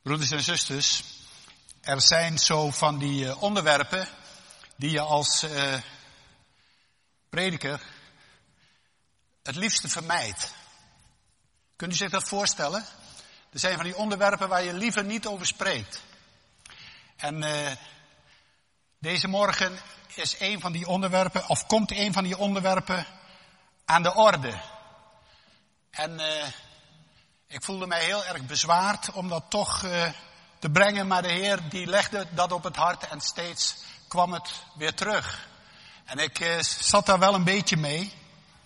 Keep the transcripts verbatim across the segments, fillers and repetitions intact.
Broeders en zusters, er zijn zo van die uh, onderwerpen die je als uh, prediker het liefste vermijdt. Kunt u zich dat voorstellen? Er zijn van die onderwerpen waar je liever niet over spreekt. En uh, deze morgen is een van die onderwerpen, of komt een van die onderwerpen aan de orde. En uh, ik voelde mij heel erg bezwaard om dat toch uh, te brengen, maar de Heer die legde dat op het hart en steeds kwam het weer terug. En ik uh, zat daar wel een beetje mee.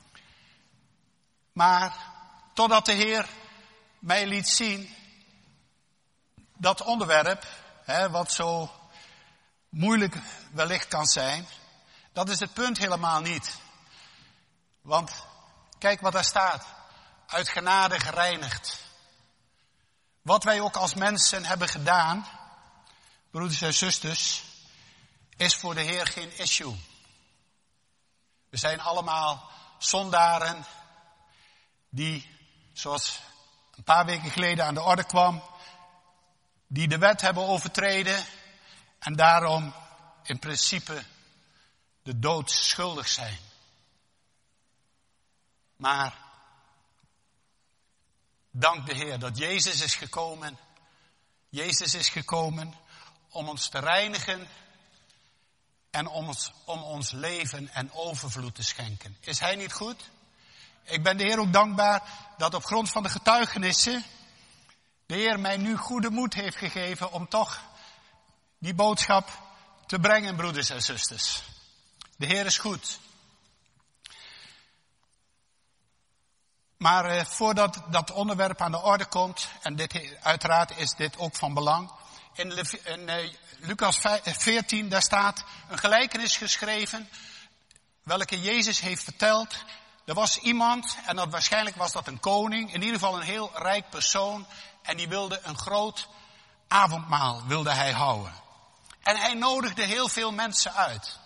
Maar totdat de Heer mij liet zien dat onderwerp, hè, wat zo moeilijk wellicht kan zijn, dat is het punt helemaal niet. Want kijk wat daar staat. Uit genade gereinigd. Wat wij ook als mensen hebben gedaan, broeders en zusters, is voor de Heer geen issue. We zijn allemaal zondaren die, zoals een paar weken geleden aan de orde kwam, die de wet hebben overtreden en daarom in principe de dood schuldig zijn. Maar dank de Heer dat Jezus is gekomen. Jezus is gekomen om ons te reinigen en om ons, om ons leven en overvloed te schenken. Is Hij niet goed? Ik ben de Heer ook dankbaar dat op grond van de getuigenissen de Heer mij nu goede moed heeft gegeven om toch die boodschap te brengen, broeders en zusters. De Heer is goed. Maar uh, voordat dat onderwerp aan de orde komt, en dit, uiteraard is dit ook van belang. In, Le, in uh, Lucas veertien, daar staat een gelijkenis geschreven, welke Jezus heeft verteld. Er was iemand, en dat, waarschijnlijk was dat een koning, in ieder geval een heel rijk persoon, en die wilde een groot avondmaal wilde hij houden. En hij nodigde heel veel mensen uit.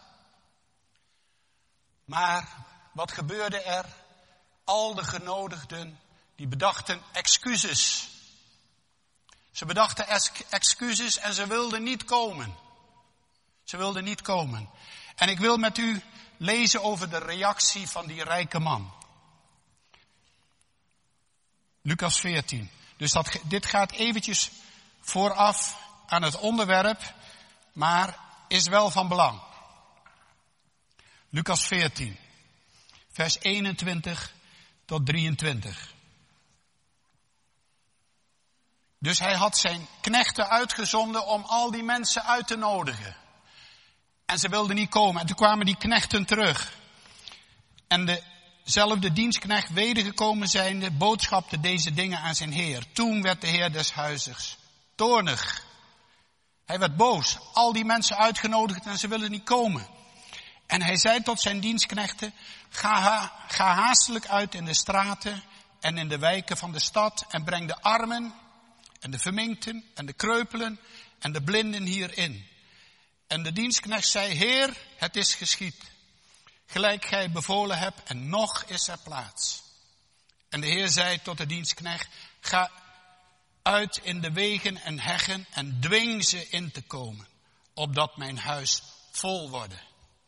Maar wat gebeurde er? Al de genodigden, die bedachten excuses. Ze bedachten excuses en ze wilden niet komen. Ze wilden niet komen. En ik wil met u lezen over de reactie van die rijke man. Lucas veertien. Dus dat, dit gaat eventjes vooraf aan het onderwerp, maar is wel van belang. Lucas veertien, vers eenentwintig tot drieëntwintig. Dus hij had zijn knechten uitgezonden om al die mensen uit te nodigen. En ze wilden niet komen. En toen kwamen die knechten terug. En dezelfde dienstknecht wedergekomen zijnde boodschapte deze dingen aan zijn heer. Toen werd de heer des huizes toornig. Hij werd boos. Al die mensen uitgenodigd en ze willen niet komen. En hij zei tot zijn dienstknechten, ga, ha, ga haastelijk uit in de straten en in de wijken van de stad en breng de armen en de verminkten en de kreupelen en de blinden hierin. En de dienstknecht zei, Heer, het is geschied, gelijk gij bevolen hebt en nog is er plaats. En de Heer zei tot de dienstknecht, ga uit in de wegen en heggen en dwing ze in te komen, opdat mijn huis vol worden.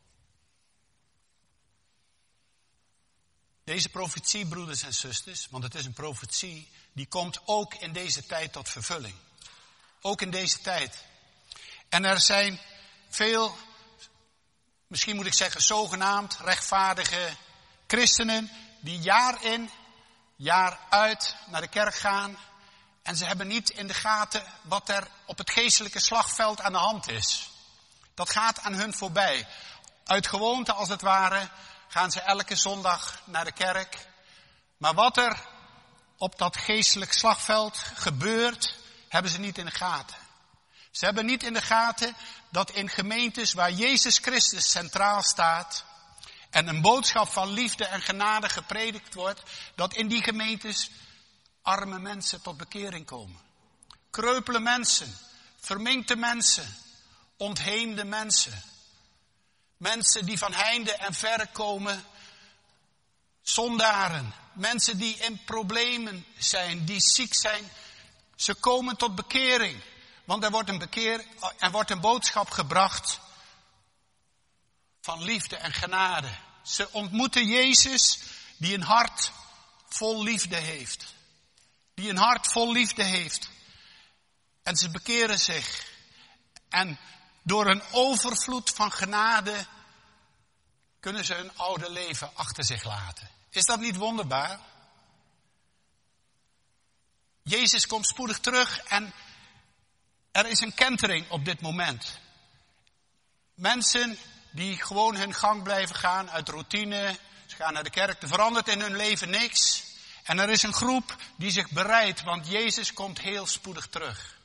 Deze profetie, broeders en zusters, want het is een profetie, die komt ook in deze tijd tot vervulling. Ook in deze tijd. En er zijn veel, misschien moet ik zeggen zogenaamd rechtvaardige christenen, die jaar in, jaar uit naar de kerk gaan. En ze hebben niet in de gaten wat er op het geestelijke slagveld aan de hand is. Dat gaat aan hun voorbij. Uit gewoonte als het ware gaan ze elke zondag naar de kerk. Maar wat er op dat geestelijk slagveld gebeurt, hebben ze niet in de gaten. Ze hebben niet in de gaten dat in gemeentes waar Jezus Christus centraal staat en een boodschap van liefde en genade gepredikt wordt, dat in die gemeentes arme mensen tot bekering komen. Kreupele mensen, verminkte mensen, ontheemde mensen. Mensen die van heinde en verre komen, zondaren. Mensen die in problemen zijn, die ziek zijn, Ze komen tot bekering. Want er wordt een, bekeer, er wordt een boodschap gebracht van liefde en genade. Ze ontmoeten Jezus die een hart vol liefde heeft. Die een hart vol liefde heeft. En ze bekeren zich. En door een overvloed van genade kunnen ze hun oude leven achter zich laten. Is dat niet wonderbaar? Jezus komt spoedig terug en er is een kentering op dit moment. Mensen die gewoon hun gang blijven gaan uit routine. Ze gaan naar de kerk, er verandert in hun leven niks. En er is een groep die zich bereidt, want Jezus komt heel spoedig terug.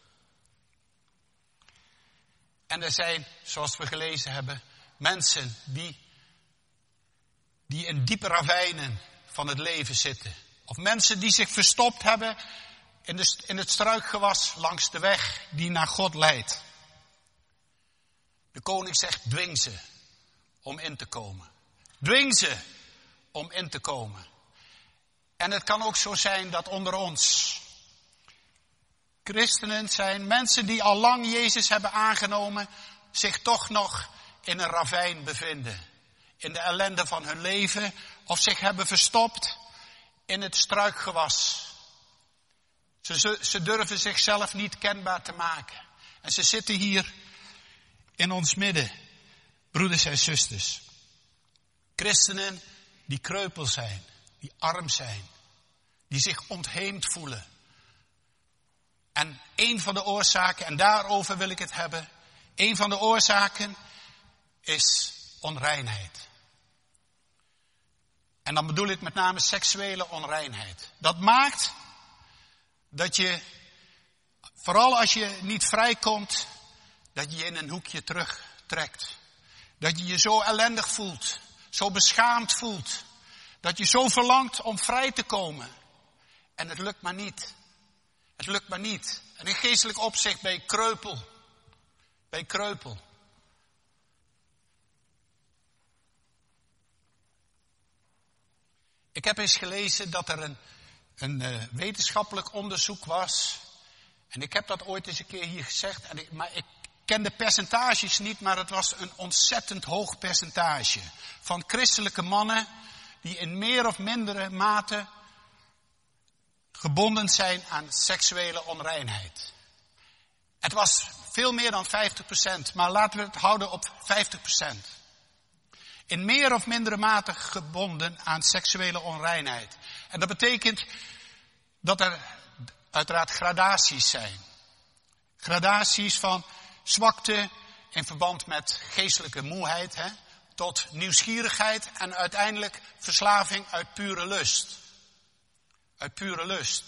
En er zijn, zoals we gelezen hebben, mensen die, die in diepe ravijnen van het leven zitten. Of mensen die zich verstopt hebben in, de, in het struikgewas langs de weg die naar God leidt. De koning zegt, dwing ze om in te komen. Dwing ze om in te komen. En het kan ook zo zijn dat onder ons christenen zijn, mensen die al lang Jezus hebben aangenomen, zich toch nog in een ravijn bevinden. In de ellende van hun leven, of zich hebben verstopt in het struikgewas. Ze, ze, ze durven zichzelf niet kenbaar te maken. En ze zitten hier in ons midden, broeders en zusters. Christenen die kreupel zijn, die arm zijn, die zich ontheemd voelen. En een van de oorzaken, en daarover wil ik het hebben, een van de oorzaken is onreinheid. En dan bedoel ik met name seksuele onreinheid. Dat maakt dat je, vooral als je niet vrijkomt, dat je je in een hoekje terugtrekt. Dat je je zo ellendig voelt, zo beschaamd voelt. Dat je zo verlangt om vrij te komen. En het lukt maar niet. Het lukt maar niet. En in geestelijk opzicht ben je kreupel. Ben je kreupel. Ik heb eens gelezen dat er een, een uh, wetenschappelijk onderzoek was. En ik heb dat ooit eens een keer hier gezegd. En ik, maar ik ken de percentages niet, maar het was een ontzettend hoog percentage. Van christelijke mannen die in meer of mindere mate gebonden zijn aan seksuele onreinheid. Het was veel meer dan vijftig procent, maar laten we het houden op vijftig procent. In meer of mindere mate gebonden aan seksuele onreinheid. En dat betekent dat er uiteraard gradaties zijn. Gradaties van zwakte in verband met geestelijke moeheid, hè, tot nieuwsgierigheid en uiteindelijk verslaving uit pure lust. Uit pure lust.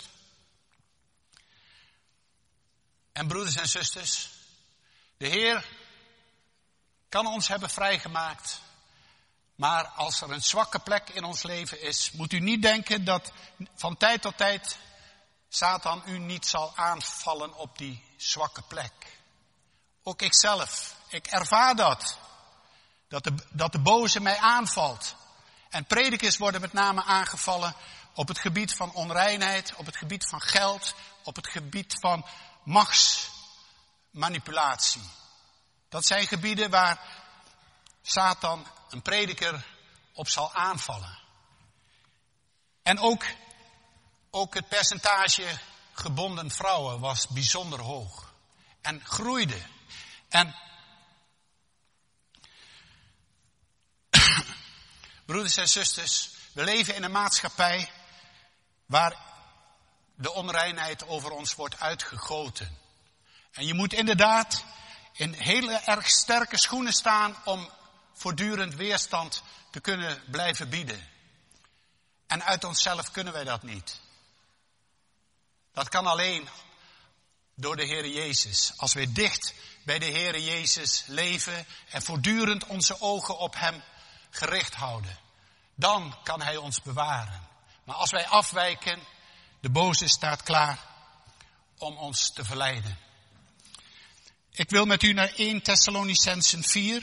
En broeders en zusters, de Heer kan ons hebben vrijgemaakt. Maar als er een zwakke plek in ons leven is, moet u niet denken dat van tijd tot tijd Satan u niet zal aanvallen op die zwakke plek. Ook ikzelf, ik ervaar dat. Dat de, dat de boze mij aanvalt. En predikers worden met name aangevallen op het gebied van onreinheid, op het gebied van geld, op het gebied van machtsmanipulatie. Dat zijn gebieden waar Satan een prediker op zal aanvallen. En ook, ook het percentage gebonden vrouwen was bijzonder hoog. En groeide. En broeders en zusters, we leven in een maatschappij waar de onreinheid over ons wordt uitgegoten. En je moet inderdaad in hele erg sterke schoenen staan om voortdurend weerstand te kunnen blijven bieden. En uit onszelf kunnen wij dat niet. Dat kan alleen door de Heere Jezus. Als wij dicht bij de Heere Jezus leven en voortdurend onze ogen op Hem gericht houden. Dan kan Hij ons bewaren. Maar als wij afwijken, de boze staat klaar om ons te verleiden. Ik wil met u naar eerste Thessalonicenzen vier.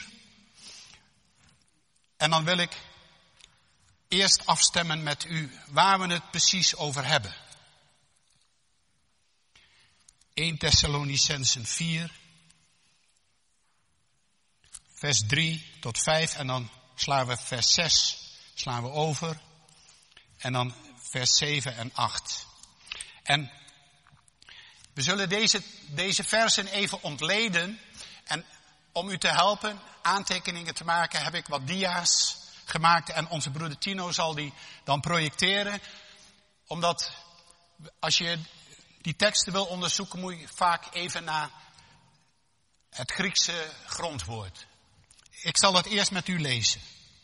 En dan wil ik eerst afstemmen met u waar we het precies over hebben. Eerste Thessalonicenzen vier, vers drie tot vijf. En dan slaan we vers zes slaan we over. En dan vers zeven en acht. En we zullen deze, deze versen even ontleden. En om u te helpen aantekeningen te maken heb ik wat dia's gemaakt. En onze broeder Tino zal die dan projecteren. Omdat als je die teksten wil onderzoeken moet je vaak even naar het Griekse grondwoord. Ik zal het eerst met u lezen.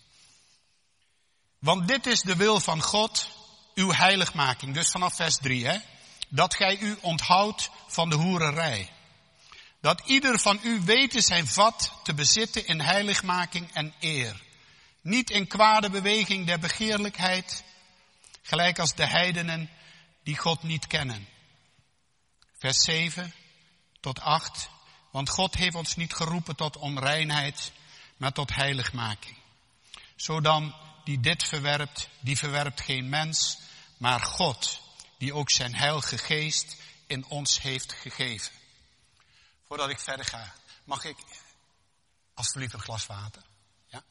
Want dit is de wil van God, uw heiligmaking. Dus vanaf vers drie, hè. Dat gij u onthoudt van de hoererij. Dat ieder van u weten zijn vat te bezitten in heiligmaking en eer. Niet in kwade beweging der begeerlijkheid, gelijk als de heidenen die God niet kennen. Vers zeven tot acht. Want God heeft ons niet geroepen tot onreinheid, maar tot heiligmaking. Zodan die dit verwerpt, die verwerpt geen mens, maar God, die ook zijn heilige geest in ons heeft gegeven. Voordat ik verder ga, mag ik alsjeblieft een glas water? Ja?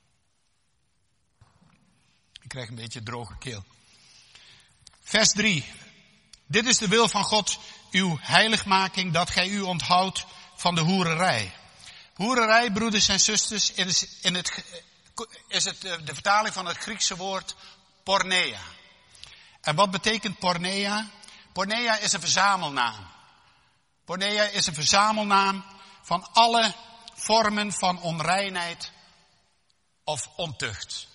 Ik krijg een beetje droge keel. Vers drie. Dit is de wil van God, uw heiligmaking, dat gij u onthoudt van de hoererij. Hoererij, broeders en zusters, is, in het, is het de vertaling van het Griekse woord porneia. En wat betekent porneia? Porneia is een verzamelnaam. Porneia is een verzamelnaam van alle vormen van onreinheid of ontucht.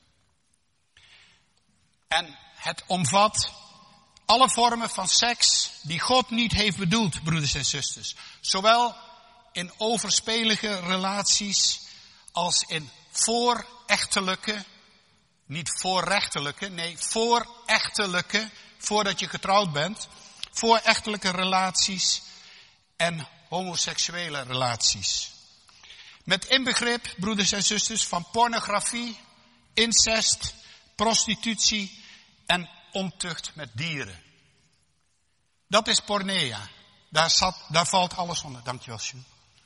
En het omvat alle vormen van seks die God niet heeft bedoeld, broeders en zusters. Zowel in overspelige relaties als in voorechtelijke, niet voorrechtelijke, nee, voorechtelijke, voordat je getrouwd bent, voorechtelijke relaties en homoseksuele relaties. Met inbegrip, broeders en zusters, van pornografie, incest, prostitutie en ontucht met dieren. Dat is porneia. Daar, zat, daar valt alles onder. Dankjewel, Sjoe.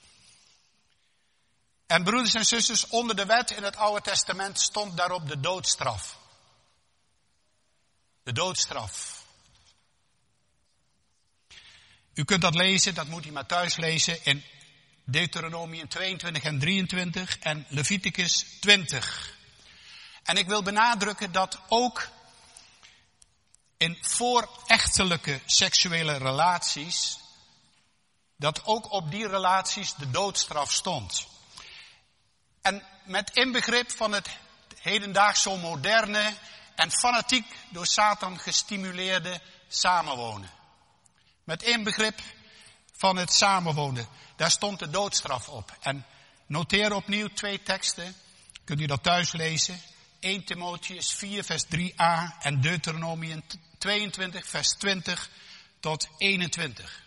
En broeders en zusters, onder de wet in het Oude Testament stond daarop de doodstraf. De doodstraf. U kunt dat lezen, dat moet u maar thuis lezen in Deuteronomium tweeëntwintig en drieëntwintig en Leviticus twintig. En ik wil benadrukken dat ook in voorechtelijke seksuele relaties, dat ook op die relaties de doodstraf stond. En met inbegrip van het hedendaagse moderne en fanatiek door Satan gestimuleerde samenwonen. Met inbegrip van het samenwonen, daar stond de doodstraf op. En noteer opnieuw twee teksten, kunt u dat thuis lezen. Eerste Timotheüs vier vers drie a en Deuteronomium tweeëntwintig vers twintig tot eenentwintig.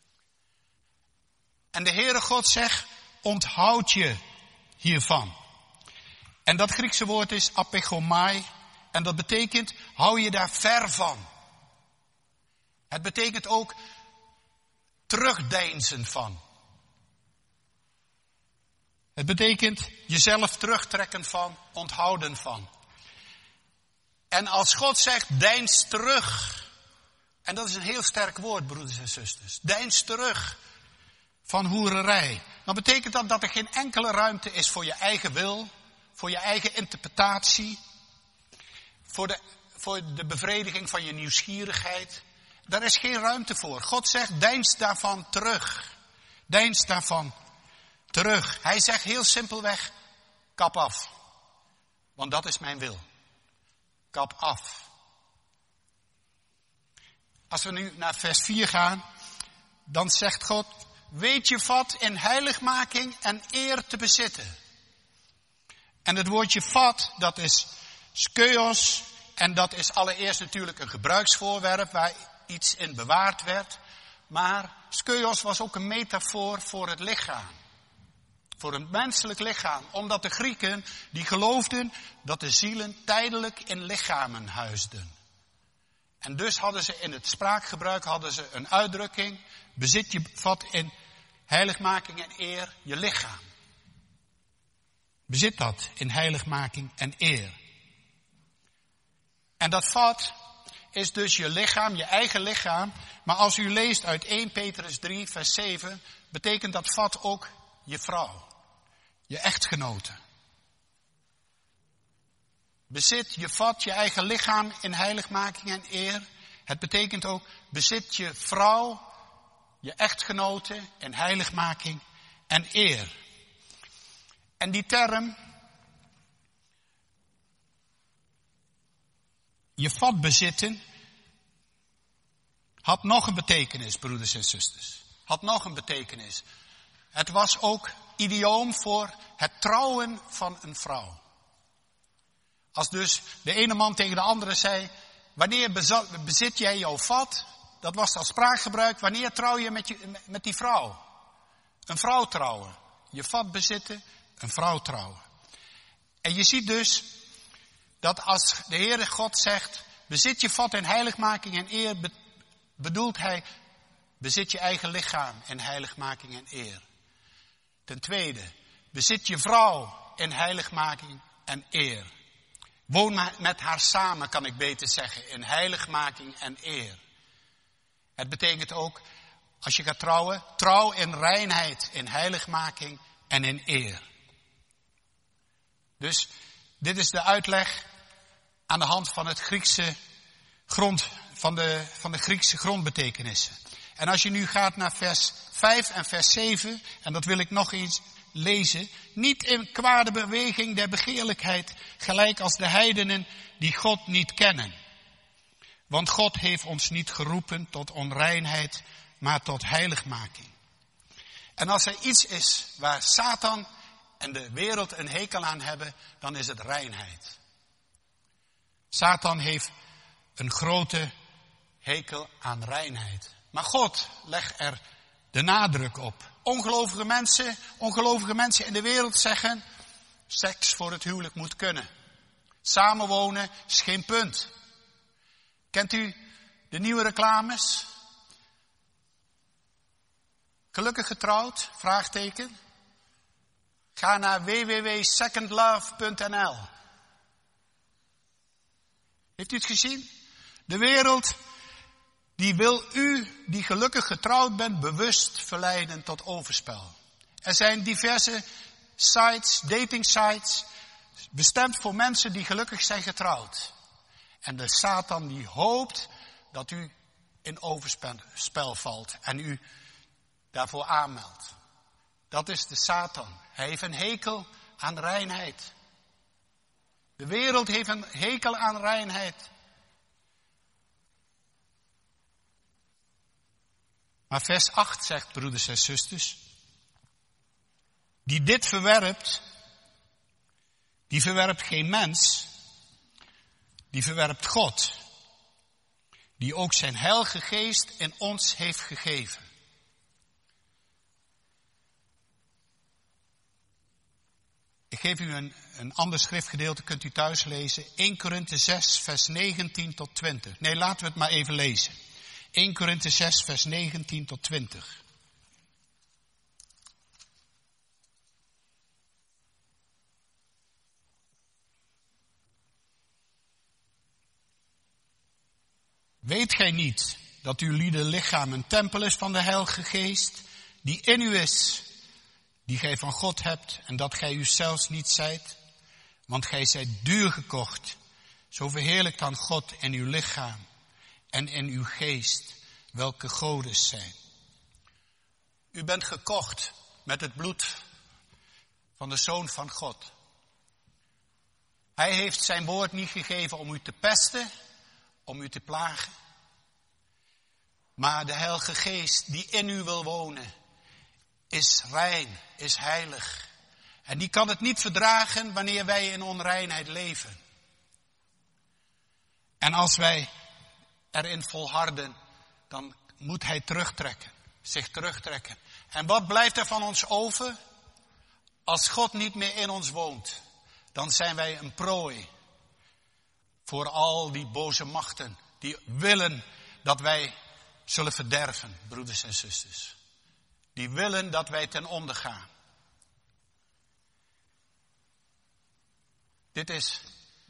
En de Heere God zegt, onthoud je hiervan. En dat Griekse woord is apechomai. En dat betekent, hou je daar ver van. Het betekent ook terugdeinzen van. Het betekent jezelf terugtrekken van, onthouden van. En als God zegt, deins terug. En dat is een heel sterk woord, broeders en zusters. Deins terug van hoererij. Dan betekent dat dat er geen enkele ruimte is voor je eigen wil, voor je eigen interpretatie, voor de, voor de bevrediging van je nieuwsgierigheid. Daar is geen ruimte voor. God zegt, deins daarvan terug. Deins daarvan terug. Hij zegt heel simpelweg, kap af. Want dat is mijn wil. Kap af. Als we nu naar vers vier gaan, dan zegt God, weet je vat in heiligmaking en eer te bezitten. En het woordje vat, dat is skeos. En dat is allereerst natuurlijk een gebruiksvoorwerp waar iets in bewaard werd. Maar skeos was ook een metafoor voor het lichaam. Voor een menselijk lichaam. Omdat de Grieken die geloofden dat de zielen tijdelijk in lichamen huisden. En dus hadden ze in het spraakgebruik hadden ze een uitdrukking. Bezit je vat in heiligmaking en eer je lichaam. Bezit dat in heiligmaking en eer. En dat vat is dus je lichaam, je eigen lichaam. Maar als u leest uit eerste Petrus drie, vers zeven, betekent dat vat ook je vrouw. Je echtgenote. Bezit je vat, je eigen lichaam in heiligmaking en eer. Het betekent ook, bezit je vrouw, je echtgenote in heiligmaking en eer. En die term, je vat bezitten, had nog een betekenis, broeders en zusters. Had nog een betekenis. Het was ook idioom voor het trouwen van een vrouw. Als dus de ene man tegen de andere zei, wanneer bezit jij jouw vat? Dat was als spraakgebruik, wanneer trouw je met, je met die vrouw? Een vrouw trouwen. Je vat bezitten, een vrouw trouwen. En je ziet dus dat als de Heere God zegt, bezit je vat in heiligmaking en eer, bedoelt hij, bezit je eigen lichaam in heiligmaking en eer. Ten tweede, bezit je vrouw in heiligmaking en eer. Woon met haar samen, kan ik beter zeggen, in heiligmaking en eer. Het betekent ook, als je gaat trouwen, trouw in reinheid, in heiligmaking en in eer. Dus dit is de uitleg aan de hand van het Griekse grond, van de, van de Griekse grondbetekenissen. En als je nu gaat naar vers vijf en vers zeven, en dat wil ik nog eens lezen. Niet in kwade beweging der begeerlijkheid, gelijk als de heidenen die God niet kennen. Want God heeft ons niet geroepen tot onreinheid, maar tot heiligmaking. En als er iets is waar Satan en de wereld een hekel aan hebben, dan is het reinheid. Satan heeft een grote hekel aan reinheid. Maar God legt er de nadruk op. Ongelovige mensen, ongelovige mensen in de wereld zeggen, seks voor het huwelijk moet kunnen. Samenwonen is geen punt. Kent u de nieuwe reclames? Gelukkig getrouwd? Vraagteken. Ga naar w w w punt second love punt n l. Heeft u het gezien? De wereld die wil u, die gelukkig getrouwd bent, bewust verleiden tot overspel. Er zijn diverse sites, dating sites, bestemd voor mensen die gelukkig zijn getrouwd. En de Satan die hoopt dat u in overspel valt en u daarvoor aanmeldt. Dat is de Satan. Hij heeft een hekel aan reinheid. De wereld heeft een hekel aan reinheid. Maar vers acht zegt, broeders en zusters, die dit verwerpt, die verwerpt geen mens, die verwerpt God, die ook zijn heilige geest in ons heeft gegeven. Ik geef u een, een ander schriftgedeelte, kunt u thuis lezen. Eerste Korinthe zes, vers negentien tot twintig. Nee, laten we het maar even lezen. Eerste Korinthe zes, vers negentien tot twintig. Weet gij niet dat uw lieden lichaam een tempel is van de Heilige Geest, die in u is, die gij van God hebt, en dat gij u zelfs niet zijt? Want gij zijt duur gekocht. Zo verheerlijkt dan God in uw lichaam en in uw geest, welke godes zijn. U bent gekocht met het bloed van de Zoon van God. Hij heeft zijn woord niet gegeven om u te pesten, om u te plagen. Maar de Heilige Geest die in u wil wonen, is rein, is heilig. En die kan het niet verdragen wanneer wij in onreinheid leven. En als wij erin volharden, dan moet hij terugtrekken, zich terugtrekken. En wat blijft er van ons over? Als God niet meer in ons woont, dan zijn wij een prooi voor al die boze machten die willen dat wij zullen verderven, broeders en zusters. Die willen dat wij ten onder gaan. Dit is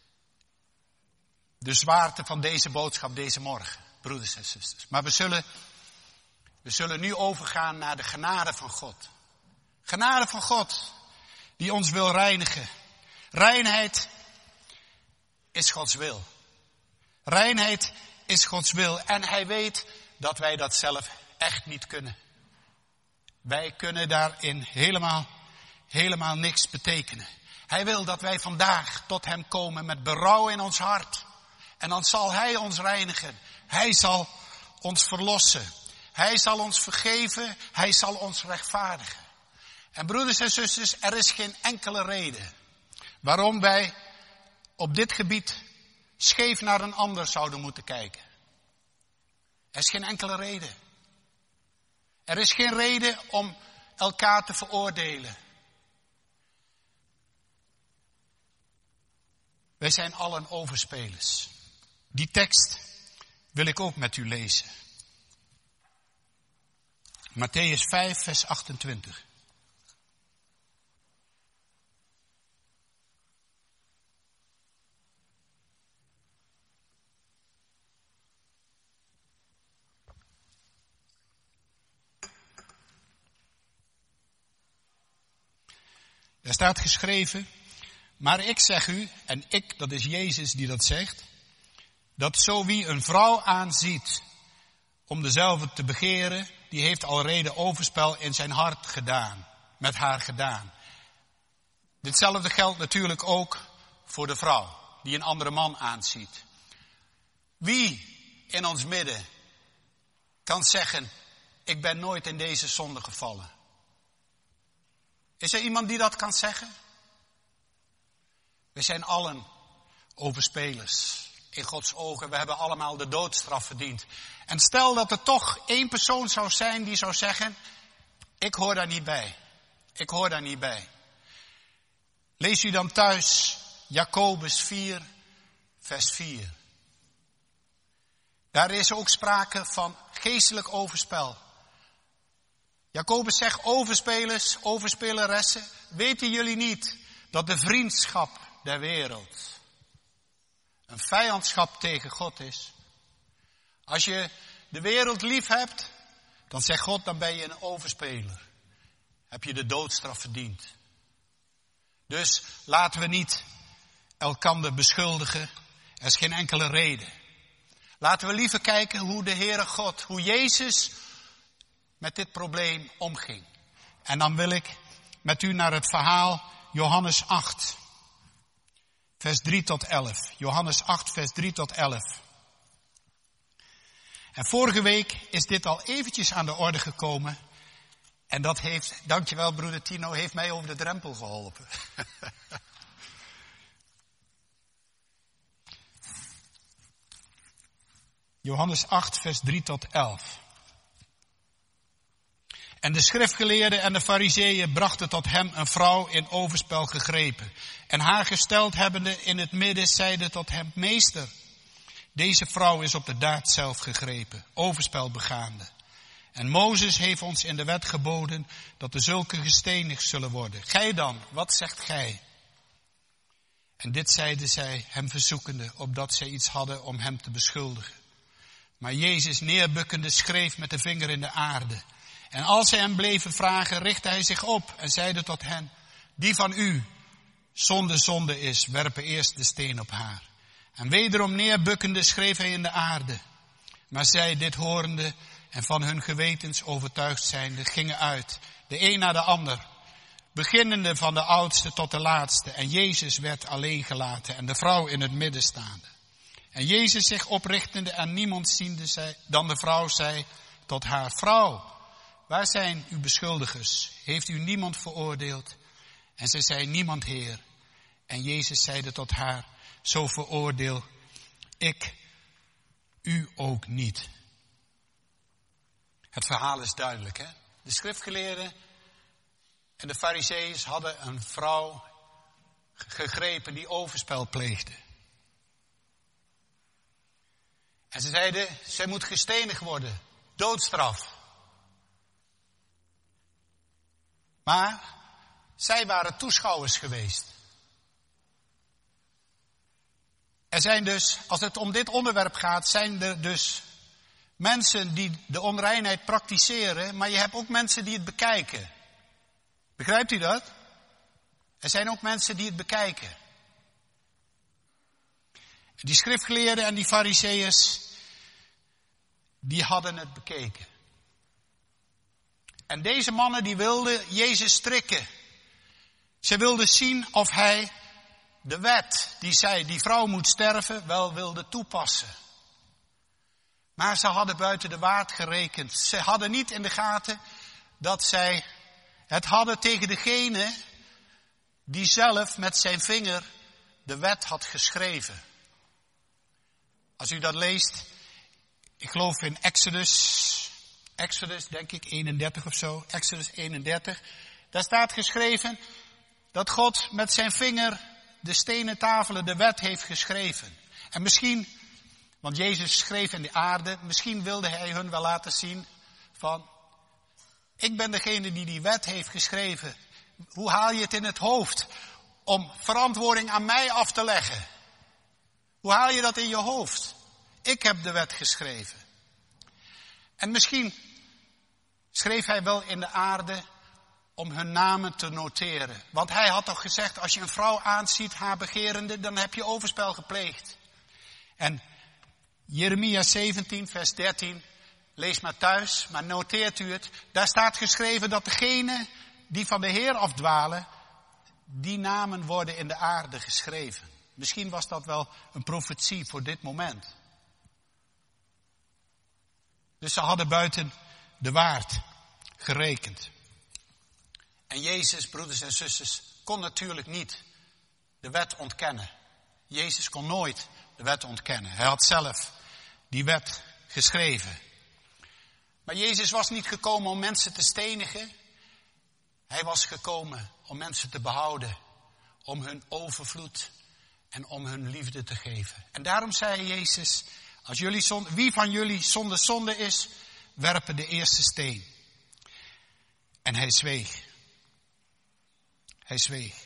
de zwaarte van deze boodschap deze morgen, broeders en zusters. Maar we zullen, we zullen nu overgaan naar de genade van God. Genade van God, die ons wil reinigen. Reinheid is Gods wil. Reinheid is Gods wil. En hij weet dat wij dat zelf echt niet kunnen. Wij kunnen daarin helemaal, helemaal niks betekenen. Hij wil dat wij vandaag tot hem komen met berouw in ons hart. En dan zal hij ons reinigen. Hij zal ons verlossen. Hij zal ons vergeven. Hij zal ons rechtvaardigen. En broeders en zusters, er is geen enkele reden waarom wij op dit gebied scheef naar een ander zouden moeten kijken. Er is geen enkele reden. Er is geen reden om elkaar te veroordelen. Wij zijn allen overspelers. Die tekst wil ik ook met u lezen. Mattheüs vijf, vers achtentwintig. Er staat geschreven, maar ik zeg u, en ik, dat is Jezus die dat zegt, dat zo wie een vrouw aanziet om dezelfde te begeren, die heeft al reden overspel in zijn hart gedaan, met haar gedaan. Ditzelfde geldt natuurlijk ook voor de vrouw, die een andere man aanziet. Wie in ons midden kan zeggen, ik ben nooit in deze zonde gevallen? Is er iemand die dat kan zeggen? We zijn allen overspelers in Gods ogen. We hebben allemaal de doodstraf verdiend. En stel dat er toch één persoon zou zijn die zou zeggen, ik hoor daar niet bij. Ik hoor daar niet bij. Lees u dan thuis Jacobus vier, vers vier. Daar is ook sprake van geestelijk overspel. Jacobus zegt, overspelers, overspeleressen, weten jullie niet dat de vriendschap der wereld een vijandschap tegen God is? Als je de wereld lief hebt, dan zegt God, dan ben je een overspeler. Heb je de doodstraf verdiend. Dus laten we niet elkander beschuldigen. Er is geen enkele reden. Laten we liever kijken hoe de Heere God, hoe Jezus met dit probleem omging. En dan wil ik met u naar het verhaal Johannes acht. Vers drie tot elf. Johannes acht, vers drie tot elf. En vorige week is dit al eventjes aan de orde gekomen. En dat heeft, dankjewel broeder Tino, heeft mij over de drempel geholpen. Johannes acht, vers drie tot elf. En de schriftgeleerden en de farizeeën brachten tot hem een vrouw in overspel gegrepen. En haar gesteld hebbende in het midden zeiden tot hem, meester, deze vrouw is op de daad zelf gegrepen, overspel begaande. En Mozes heeft ons in de wet geboden dat de zulke gestenigd zullen worden. Gij dan, wat zegt gij? En dit zeiden zij hem verzoekende, opdat zij iets hadden om hem te beschuldigen. Maar Jezus neerbukkende schreef met de vinger in de aarde. En als zij hem bleven vragen, richtte hij zich op en zeide tot hen, die van u zonde zonde is, werpen eerst de steen op haar. En wederom neerbukkende schreef hij in de aarde. Maar zij, dit horende en van hun gewetens overtuigd zijnde, gingen uit, de een na de ander, beginnende van de oudste tot de laatste. En Jezus werd alleen gelaten en de vrouw in het midden staande. En Jezus zich oprichtende en niemand ziende zij, dan de vrouw zei tot haar, vrouw, waar zijn uw beschuldigers? Heeft u niemand veroordeeld? En zij zei, niemand, Heer. En Jezus zeide tot haar, zo veroordeel ik u ook niet. Het verhaal is duidelijk, hè? De schriftgeleerden en de farizeeën hadden een vrouw gegrepen die overspel pleegde. En ze zeiden, zij moet gestenigd worden. Doodstraf. Maar zij waren toeschouwers geweest. Er zijn dus, als het om dit onderwerp gaat, zijn er dus mensen die de onreinheid praktiseren, maar je hebt ook mensen die het bekijken. Begrijpt u dat? Er zijn ook mensen die het bekijken. Die schriftgeleerden en die farizeeërs, die hadden het bekeken. En deze mannen die wilden Jezus strikken. Ze wilden zien of hij de wet die zei, die vrouw moet sterven, wel wilde toepassen. Maar ze hadden buiten de waard gerekend. Ze hadden niet in de gaten dat zij het hadden tegen degene die zelf met zijn vinger de wet had geschreven. Als u dat leest, ik geloof in Exodus, Exodus denk ik eenendertig of zo, Exodus eenendertig. Daar staat geschreven dat God met zijn vinger de stenen tafelen, de wet heeft geschreven. En misschien, want Jezus schreef in de aarde, misschien wilde hij hun wel laten zien van, ik ben degene die die wet heeft geschreven. Hoe haal je het in het hoofd om verantwoording aan mij af te leggen? Hoe haal je dat in je hoofd? Ik heb de wet geschreven. En misschien schreef hij wel in de aarde om hun namen te noteren. Want hij had toch gezegd, als je een vrouw aanziet, haar begerende, dan heb je overspel gepleegd. En Jeremia zeventien, vers dertien, lees maar thuis, maar noteert u het. Daar staat geschreven dat degenen die van de Heer afdwalen, die namen worden in de aarde geschreven. Misschien was dat wel een profetie voor dit moment. Dus ze hadden buiten de waard gerekend. En Jezus, broeders en zusters, kon natuurlijk niet de wet ontkennen. Jezus kon nooit de wet ontkennen. Hij had zelf die wet geschreven. Maar Jezus was niet gekomen om mensen te stenigen. Hij was gekomen om mensen te behouden. Om hun overvloed en om hun liefde te geven. En daarom zei Jezus, als jullie zonde, wie van jullie zonder zonde is, werpen de eerste steen. En hij zweeg. Hij zweeg.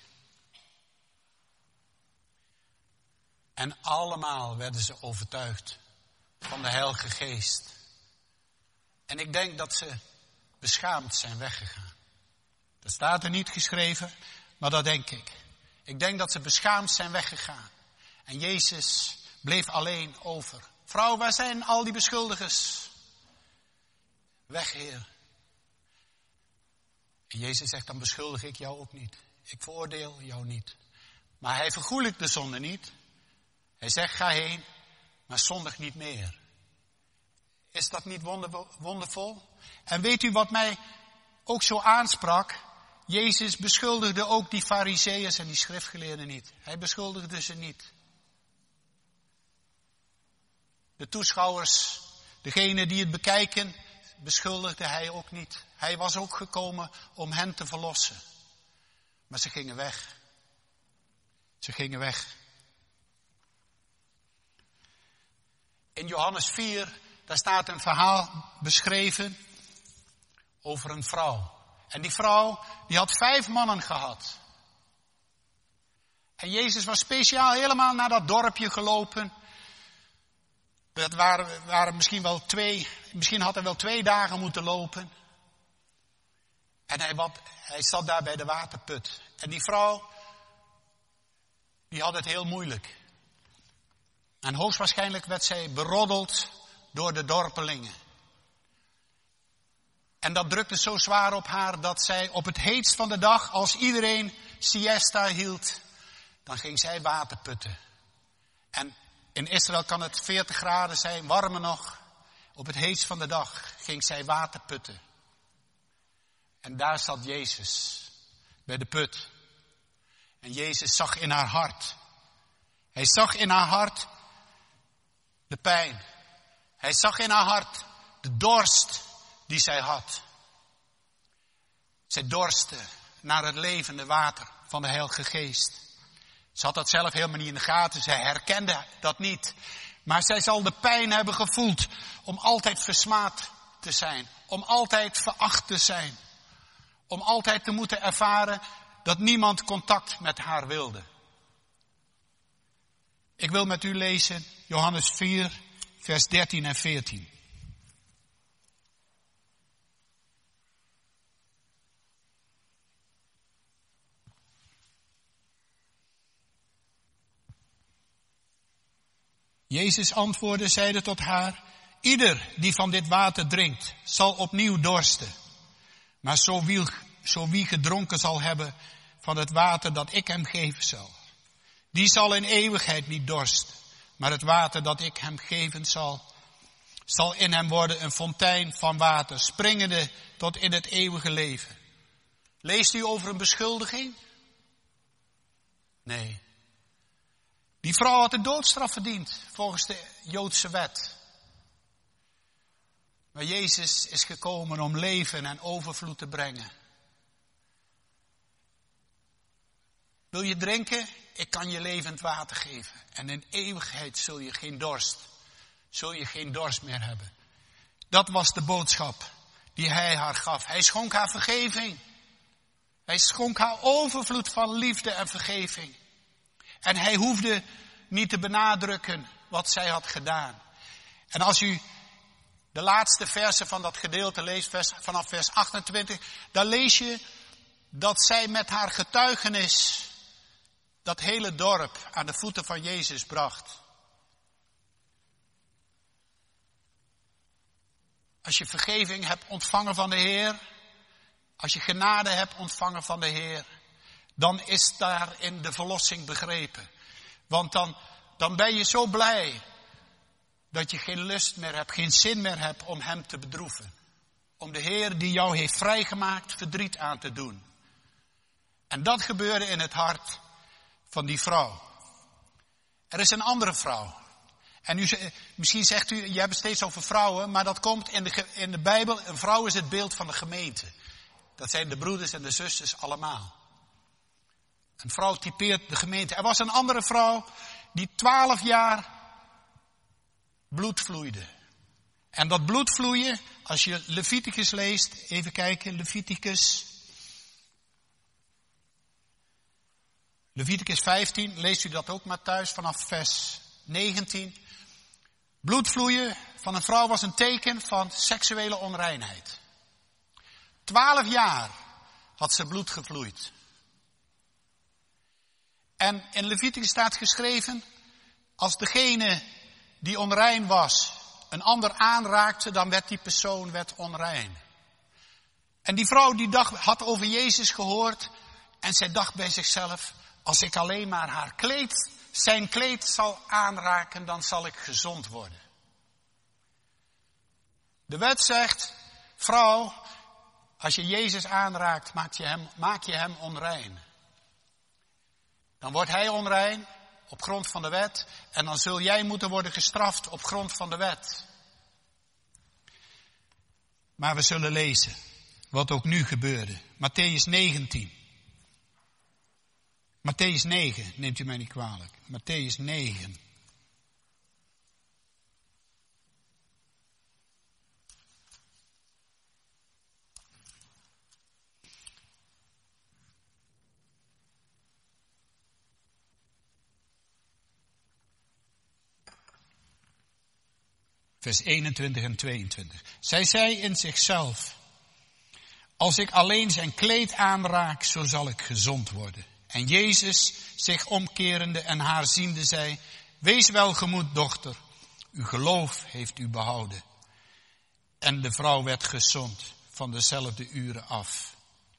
En allemaal werden ze overtuigd van de Heilige Geest. En ik denk dat ze beschaamd zijn weggegaan. Dat staat er niet geschreven, maar dat denk ik. Ik denk dat ze beschaamd zijn weggegaan. En Jezus bleef alleen over. Vrouw, waar zijn al die beschuldigers? Weg, Heer. En Jezus zegt, dan beschuldig ik jou ook niet. Ik veroordeel jou niet. Maar hij vergoelijkt de zonde niet. Hij zegt, ga heen, maar zondig niet meer. Is dat niet wondervol? En weet u wat mij ook zo aansprak? Jezus beschuldigde ook die farizeeërs en die schriftgeleerden niet. Hij beschuldigde ze niet. De toeschouwers, degene die het bekijken, beschuldigde hij ook niet. Hij was ook gekomen om hen te verlossen. Maar ze gingen weg. Ze gingen weg. In Johannes vier, daar staat een verhaal beschreven over een vrouw. En die vrouw, die had vijf mannen gehad. En Jezus was speciaal helemaal naar dat dorpje gelopen. Dat waren, waren misschien wel twee, misschien had hij wel twee dagen moeten lopen. En hij, wat, hij zat daar bij de waterput. En die vrouw, die had het heel moeilijk. En hoogstwaarschijnlijk werd zij beroddeld door de dorpelingen. En dat drukte zo zwaar op haar dat zij op het heetst van de dag, als iedereen siesta hield, dan ging zij waterputten. En in Israël kan het veertig graden zijn, warmer nog. Op het heetst van de dag ging zij waterputten. En daar zat Jezus, bij de put. En Jezus zag in haar hart. Hij zag in haar hart de pijn. Hij zag in haar hart de dorst die zij had. Zij dorstte naar het levende water van de Heilige Geest. Ze had dat zelf helemaal niet in de gaten. Zij herkende dat niet. Maar zij zal de pijn hebben gevoeld om altijd versmaad te zijn. Om altijd veracht te zijn. Om altijd te moeten ervaren dat niemand contact met haar wilde. Ik wil met u lezen Johannes vier, vers dertien en veertien. Jezus antwoordde, zeide tot haar, ieder die van dit water drinkt, zal opnieuw dorsten. Maar zo wie, zo wie gedronken zal hebben van het water dat ik hem geven zal, die zal in eeuwigheid niet dorsten. Maar het water dat ik hem geven zal, zal in hem worden een fontein van water, springende tot in het eeuwige leven. Leest u over een beschuldiging? Nee. Die vrouw had de doodstraf verdiend, volgens de Joodse wet. Maar Jezus is gekomen om leven en overvloed te brengen. Wil je drinken? Ik kan je levend water geven. En in eeuwigheid zul je geen dorst, zul je geen dorst meer hebben. Dat was de boodschap die hij haar gaf. Hij schonk haar vergeving. Hij schonk haar overvloed van liefde en vergeving. En hij hoefde niet te benadrukken wat zij had gedaan. En als u de laatste versen van dat gedeelte leest, vers, vanaf vers achtentwintig, dan lees je dat zij met haar getuigenis dat hele dorp aan de voeten van Jezus bracht. Als je vergeving hebt ontvangen van de Heer, als je genade hebt ontvangen van de Heer, dan is daarin de verlossing begrepen. Want dan, dan ben je zo blij dat je geen lust meer hebt, geen zin meer hebt om hem te bedroeven. Om de Heer die jou heeft vrijgemaakt verdriet aan te doen. En dat gebeurde in het hart van die vrouw. Er is een andere vrouw. En u, misschien zegt u, je hebt het steeds over vrouwen, maar dat komt in de, in de Bijbel. Een vrouw is het beeld van de gemeente. Dat zijn de broeders en de zusters allemaal. Een vrouw typeert de gemeente. Er was een andere vrouw die twaalf jaar bloed vloeide. En dat bloedvloeien, als je Leviticus leest, even kijken, Leviticus. Leviticus vijftien, leest u dat ook maar thuis vanaf vers negentien. Bloedvloeien van een vrouw was een teken van seksuele onreinheid. Twaalf jaar had ze bloed gevloeid. En in Leviticus staat geschreven, als degene die onrein was een ander aanraakte, dan werd die persoon werd onrein. En die vrouw die dacht, had over Jezus gehoord en zij dacht bij zichzelf, als ik alleen maar haar kleed, zijn kleed zal aanraken, dan zal ik gezond worden. De wet zegt, vrouw, als je Jezus aanraakt, maak je hem, maak je hem onrein. Dan wordt hij onrein op grond van de wet en dan zul jij moeten worden gestraft op grond van de wet. Maar we zullen lezen wat ook nu gebeurde. Mattheüs negentien. Mattheüs negen, neemt u mij niet kwalijk. Mattheüs negen. Vers eenentwintig en tweeëntwintig. Zij zei in zichzelf, als ik alleen zijn kleed aanraak, zo zal ik gezond worden. En Jezus, zich omkerende en haar ziende, zei, wees welgemoed, dochter, uw geloof heeft u behouden. En de vrouw werd gezond van dezelfde uren af.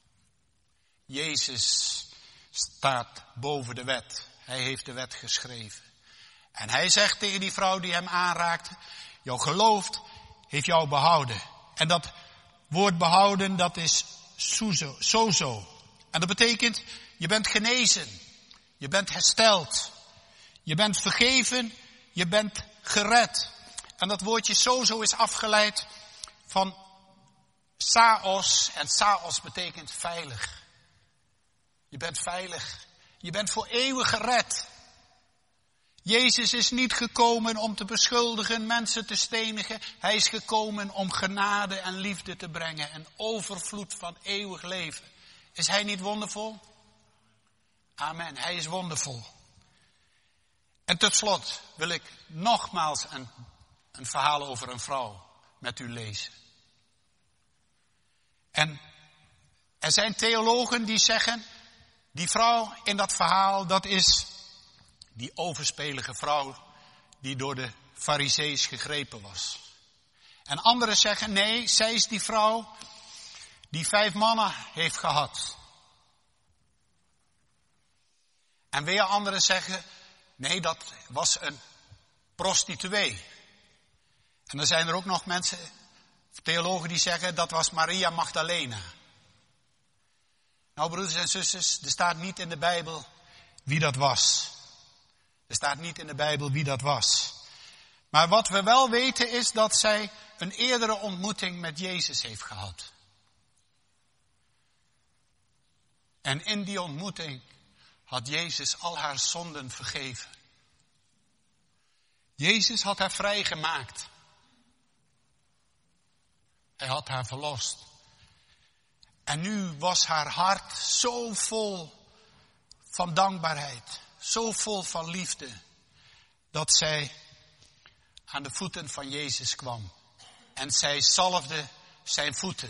Jezus staat boven de wet. Hij heeft de wet geschreven. En hij zegt tegen die vrouw die hem aanraakte, jouw geloof heeft jou behouden. En dat woord behouden, dat is sozo, sozo. En dat betekent, je bent genezen. Je bent hersteld. Je bent vergeven. Je bent gered. En dat woordje sozo is afgeleid van saos. En saos betekent veilig. Je bent veilig. Je bent voor eeuwig gered. Jezus is niet gekomen om te beschuldigen, mensen te stenigen. Hij is gekomen om genade en liefde te brengen. En overvloed van eeuwig leven. Is hij niet wondervol? Amen, hij is wondervol. En tot slot wil ik nogmaals een, een verhaal over een vrouw met u lezen. En er zijn theologen die zeggen, die vrouw in dat verhaal, dat is die overspelige vrouw die door de Farizeeërs gegrepen was. En anderen zeggen, nee, zij is die vrouw die vijf mannen heeft gehad. En weer anderen zeggen, nee, dat was een prostituee. En dan zijn er ook nog mensen, theologen die zeggen, dat was Maria Magdalena. Nou, broeders en zusters, er staat niet in de Bijbel wie dat was. Er staat niet in de Bijbel wie dat was. Maar wat we wel weten is dat zij een eerdere ontmoeting met Jezus heeft gehad. En in die ontmoeting had Jezus al haar zonden vergeven. Jezus had haar vrijgemaakt. Hij had haar verlost. En nu was haar hart zo vol van dankbaarheid. Zo vol van liefde. Dat zij aan de voeten van Jezus kwam. En zij zalfde zijn voeten.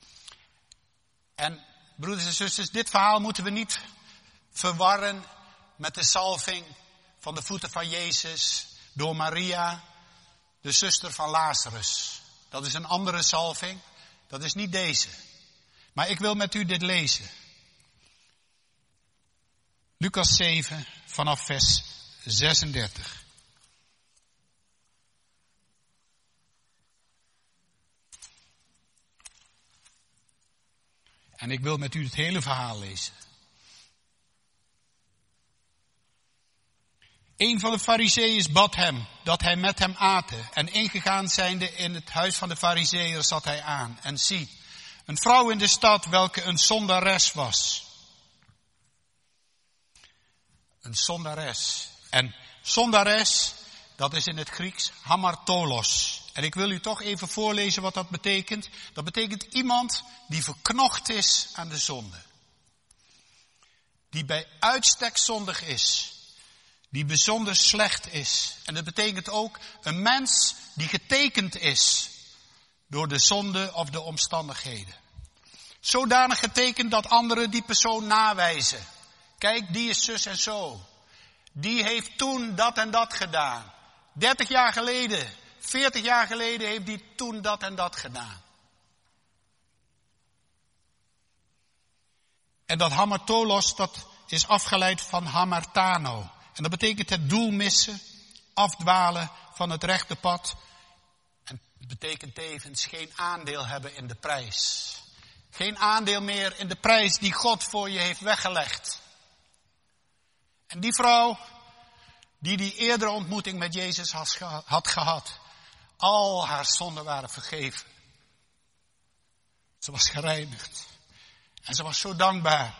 En broeders en zusters, dit verhaal moeten we niet verwarren met de zalving van de voeten van Jezus door Maria, de zuster van Lazarus. Dat is een andere zalving. Dat is niet deze. Maar ik wil met u dit lezen. Lucas zeven vanaf vers zesendertig. En ik wil met u het hele verhaal lezen. Een van de Farizeeërs bad hem dat hij met hem aten. En ingegaan zijnde in het huis van de Farizeeër zat hij aan. En zie, een vrouw in de stad welke een zondares was. Een zondares. En zondares, dat is in het Grieks hamartolos. En ik wil u toch even voorlezen wat dat betekent. Dat betekent iemand die verknocht is aan de zonde. Die bij uitstek zondig is. Die bijzonder slecht is. En dat betekent ook een mens die getekend is door de zonde of de omstandigheden. Zodanig getekend dat anderen die persoon nawijzen. Kijk, die is zus en zo. Die heeft toen dat en dat gedaan. dertig jaar geleden, veertig jaar geleden heeft die toen dat en dat gedaan. En dat hamartolos, dat is afgeleid van hamartano. En dat betekent het doel missen, afdwalen van het rechte pad. En het betekent tevens geen aandeel hebben in de prijs. Geen aandeel meer in de prijs die God voor je heeft weggelegd. En die vrouw, die die eerdere ontmoeting met Jezus had gehad, al haar zonden waren vergeven. Ze was gereinigd. En ze was zo dankbaar.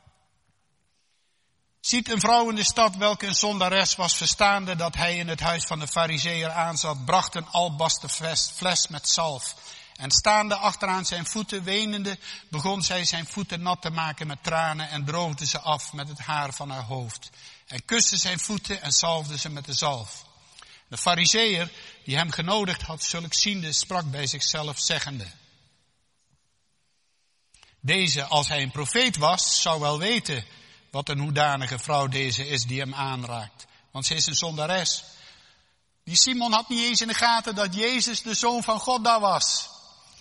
Ziet een vrouw in de stad welke een zondares was, verstaande dat hij in het huis van de Farizeeër aanzat, bracht een albasten fles met zalf. En staande achteraan zijn voeten, wenende, begon zij zijn voeten nat te maken met tranen en droogde ze af met het haar van haar hoofd. En kuste zijn voeten en zalfde ze met de zalf. De Farizeeër, die hem genodigd had, zulks ziende, sprak bij zichzelf zeggende: deze, als hij een profeet was, zou wel weten wat een hoedanige vrouw deze is die hem aanraakt. Want ze is een zondares. Die Simon had niet eens in de gaten dat Jezus de Zoon van God daar was.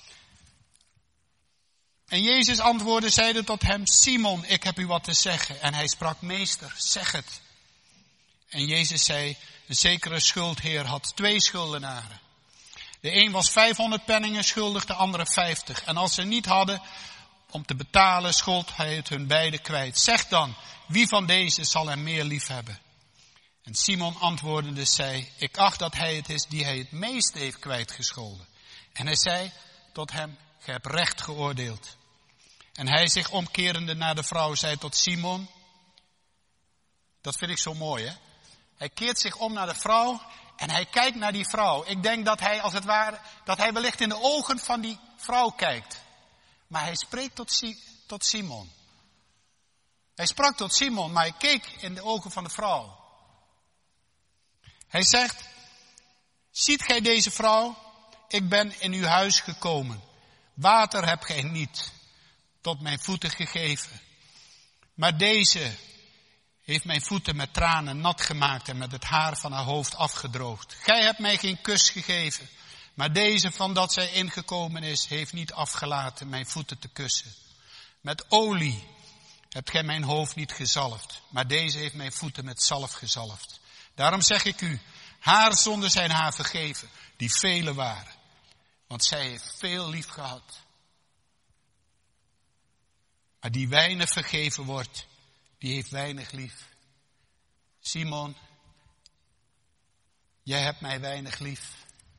En Jezus antwoordde, zeide tot hem: Simon, ik heb u wat te zeggen. En hij sprak: meester, zeg het. En Jezus zei: een zekere schuldheer had twee schuldenaren. De een was vijfhonderd penningen schuldig, de andere vijftig. En als ze niet hadden om te betalen, schold hij het hun beiden kwijt. Zeg dan, wie van deze zal hem meer lief hebben? En Simon antwoordende zei: ik acht dat hij het is die hij het meest heeft kwijtgescholden. En hij zei tot hem: gij hebt recht geoordeeld. En hij, zich omkerende naar de vrouw, zei tot Simon, dat vind ik zo mooi, hè? Hij keert zich om naar de vrouw en hij kijkt naar die vrouw. Ik denk dat hij als het ware, dat hij wellicht in de ogen van die vrouw kijkt. Maar hij spreekt tot, si- tot Simon. Hij sprak tot Simon, maar hij keek in de ogen van de vrouw. Hij zegt, ziet gij deze vrouw? Ik ben in uw huis gekomen. Water hebt gij niet tot mijn voeten gegeven. Maar deze heeft mijn voeten met tranen nat gemaakt en met het haar van haar hoofd afgedroogd. Gij hebt mij geen kus gegeven. Maar deze, van dat zij ingekomen is, heeft niet afgelaten mijn voeten te kussen. Met olie hebt gij mijn hoofd niet gezalfd. Maar deze heeft mijn voeten met zalf gezalfd. Daarom zeg ik u, haar zonden zijn haar vergeven, die vele waren. Want zij heeft veel lief gehad. Maar die weinig vergeven wordt, die heeft weinig lief. Simon, jij hebt mij weinig lief.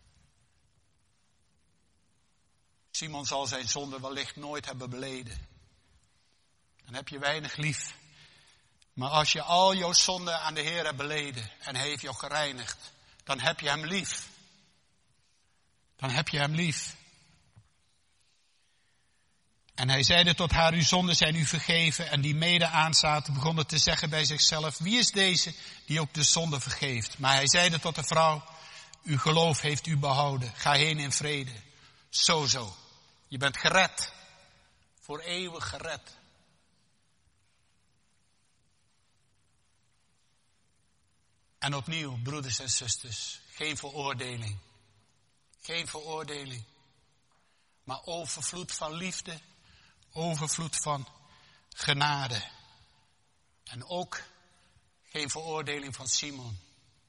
Simon zal zijn zonde wellicht nooit hebben beleden. Dan heb je weinig lief. Maar als je al jouw zonden aan de Heer hebt beleden en hij heeft jou gereinigd, dan heb je hem lief. Dan heb je hem lief. En hij zeide tot haar, uw zonden zijn u vergeven. En die mede aanzaten begonnen te zeggen bij zichzelf, wie is deze die ook de zonde vergeeft? Maar hij zeide tot de vrouw, uw geloof heeft u behouden. Ga heen in vrede. Zo zo. Je bent gered. Voor eeuwig gered. En opnieuw, broeders en zusters, geen veroordeling. Geen veroordeling. Maar overvloed van liefde. Overvloed van genade. En ook geen veroordeling van Simon.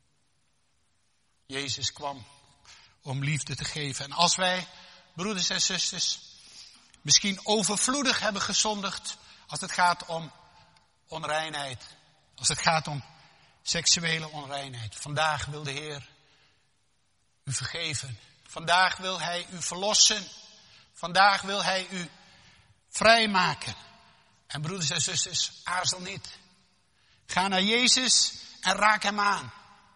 Jezus kwam om liefde te geven. En als wij, broeders en zusters, misschien overvloedig hebben gezondigd als het gaat om onreinheid. Als het gaat om seksuele onreinheid. Vandaag wil de Heer u vergeven. Vandaag wil Hij u verlossen. Vandaag wil Hij u vrijmaken. En broeders en zusters, aarzel niet. Ga naar Jezus en raak Hem aan.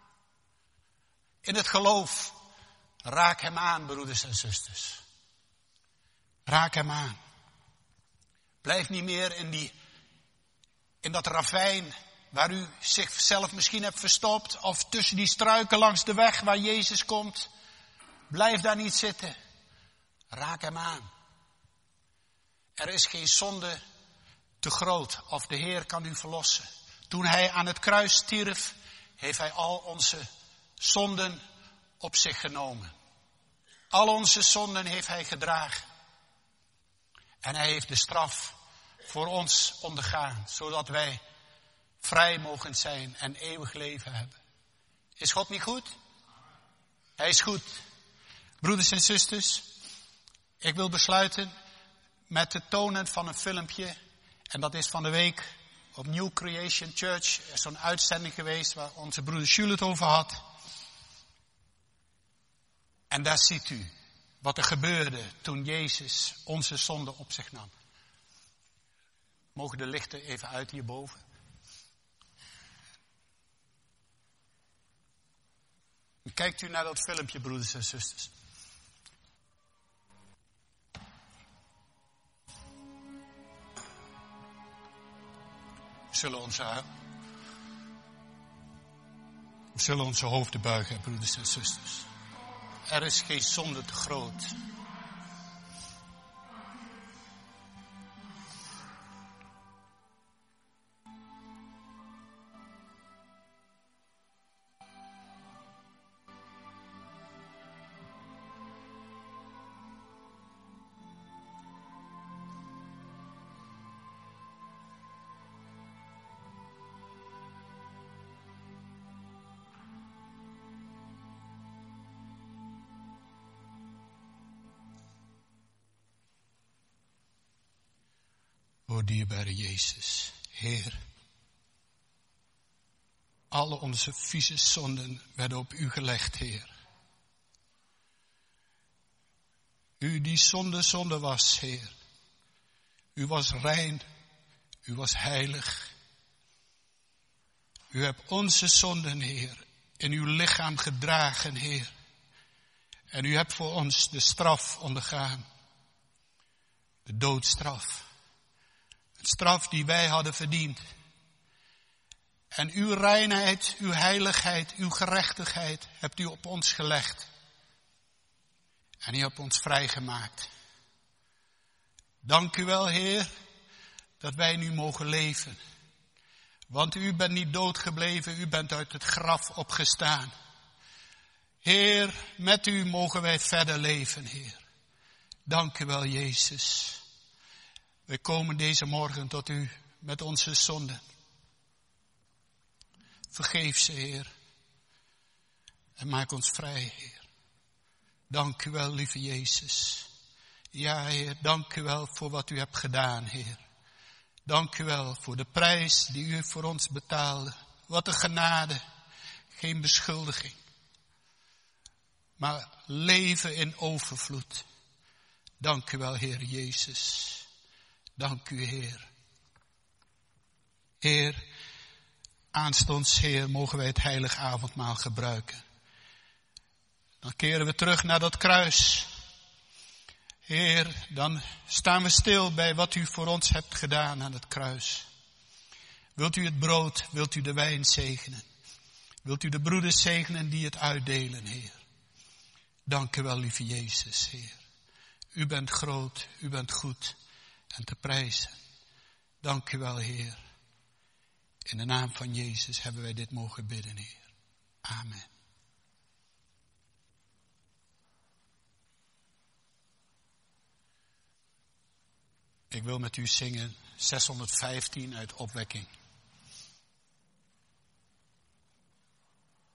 In het geloof, raak Hem aan, broeders en zusters. Raak Hem aan. Blijf niet meer in, die, in dat ravijn waar u zichzelf misschien hebt verstopt. Of tussen die struiken langs de weg waar Jezus komt. Blijf daar niet zitten. Raak Hem aan. Er is geen zonde te groot of de Heer kan u verlossen. Toen Hij aan het kruis stierf, heeft Hij al onze zonden op zich genomen. Al onze zonden heeft Hij gedragen. En Hij heeft de straf voor ons ondergaan, zodat wij vrij mogen zijn en eeuwig leven hebben. Is God niet goed? Hij is goed. Broeders en zusters, ik wil besluiten met het tonen van een filmpje. En dat is van de week op New Creation Church. Er is zo'n uitzending geweest waar onze broeder Jules het over had. En daar ziet u wat er gebeurde toen Jezus onze zonde op zich nam. Mogen de lichten even uit hierboven? Kijkt u naar dat filmpje, broeders en zusters. We zullen onze, we zullen onze hoofden buigen, broeders en zusters. Er is geen zonde te groot. O dierbare Jezus, Heer, alle onze vieze zonden werden op u gelegd, Heer. U die zonde zonde was, Heer. U was rein, u was heilig. U hebt onze zonden, Heer, in uw lichaam gedragen, Heer. En u hebt voor ons de straf ondergaan. De doodstraf. Een straf die wij hadden verdiend. En uw reinheid, uw heiligheid, uw gerechtigheid hebt u op ons gelegd. En u hebt ons vrijgemaakt. Dank u wel, Heer, dat wij nu mogen leven. Want u bent niet dood gebleven, u bent uit het graf opgestaan. Heer, met u mogen wij verder leven, Heer. Dank u wel, Jezus. Wij komen deze morgen tot u met onze zonden. Vergeef ze, Heer. En maak ons vrij, Heer. Dank u wel, lieve Jezus. Ja, Heer, dank u wel voor wat u hebt gedaan, Heer. Dank u wel voor de prijs die u voor ons betaalde. Wat een genade. Geen beschuldiging. Maar leven in overvloed. Dank u wel, Heer Jezus. Dank u, Heer. Heer, aanstonds, Heer, mogen wij het heilig avondmaal gebruiken. Dan keren we terug naar dat kruis. Heer, dan staan we stil bij wat u voor ons hebt gedaan aan het kruis. Wilt u het brood, wilt u de wijn zegenen? Wilt u de broeders zegenen die het uitdelen, Heer? Dank u wel, lieve Jezus, Heer. U bent groot, u bent goed en te prijzen. Dank u wel, Heer. In de naam van Jezus hebben wij dit mogen bidden, Heer. Amen. Ik wil met u zingen zeshonderdvijftien uit Opwekking.